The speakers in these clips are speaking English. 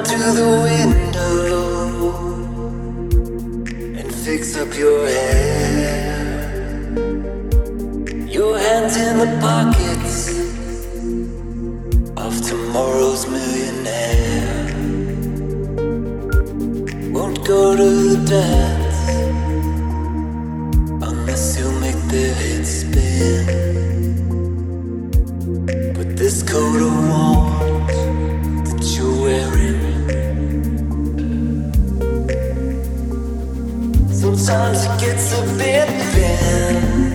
to the window and fix up your hair. Your hands in the pockets of tomorrow's millionaire. Won't go to the dance unless you make their head spin. But this coat of warmth that you're wearing, sometimes it gets a bit thin.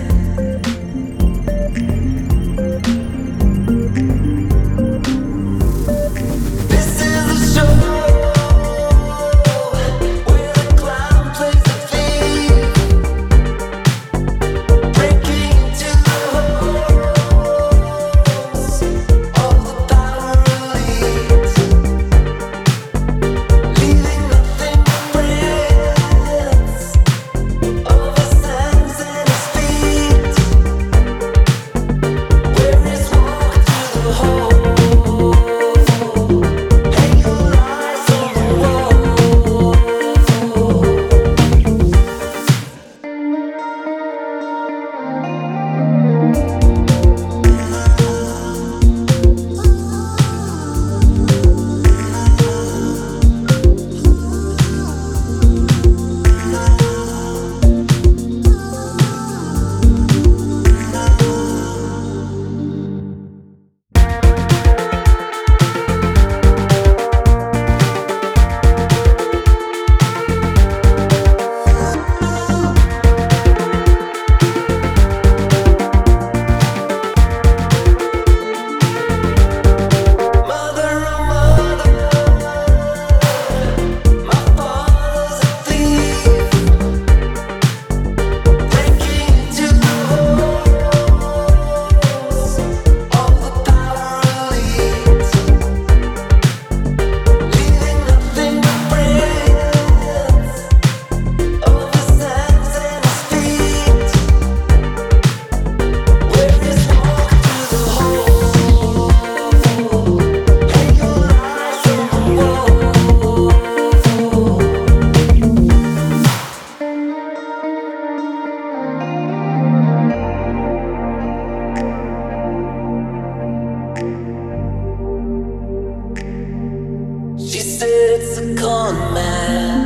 She said it's a con man,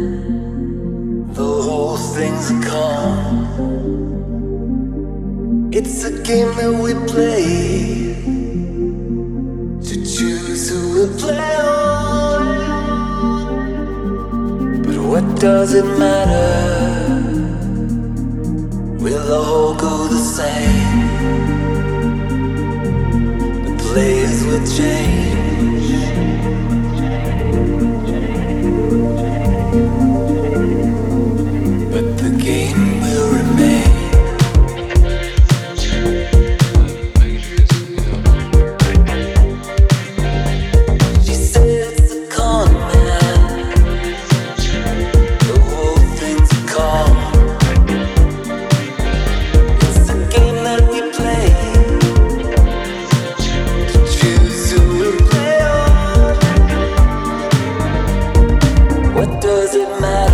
the whole thing's a con. It's a game that we play to choose who we'll play on. But what does it matter? We'll all go the same. The players will change, but the game will remain. She said it's a con man, the whole thing's a con. It's a game that we play to choose who we'll play on. What does it matter?